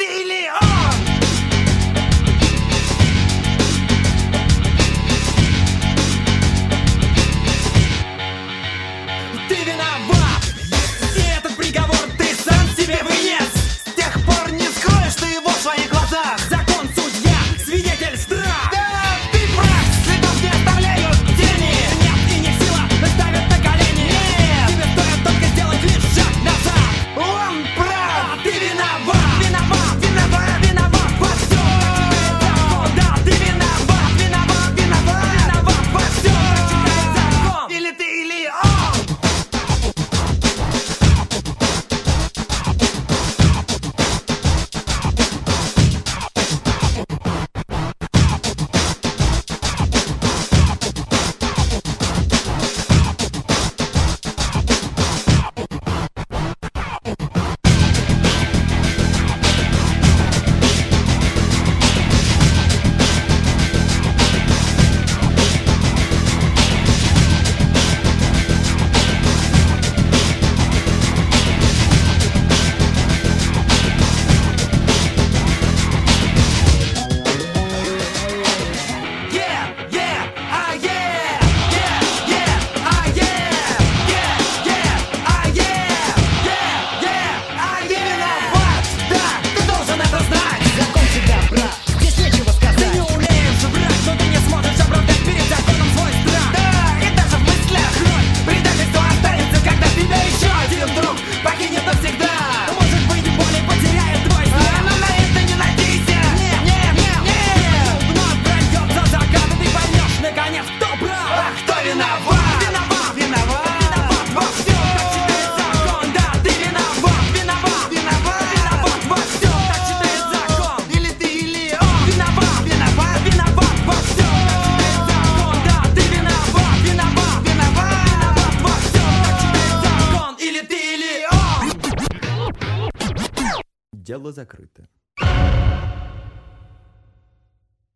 ты, или он? Ты виноват, и этот приговор ты сам себе вынес. С тех пор не скроешь ты его в своих глазах. Закон, судья, свидетель, страх. Да, ты прав, следов не оставляют тени. Нет, и не в силах ставят на колени. Нет, тебе стоит только сделать лишь шаг назад. Он прав, а ты виноват. Виноват, виноват, виноват во всем. Закон, да, ты виноват. Виноват, виноват, виноват во всем. Закон, или ты, или он. Дело закрыто.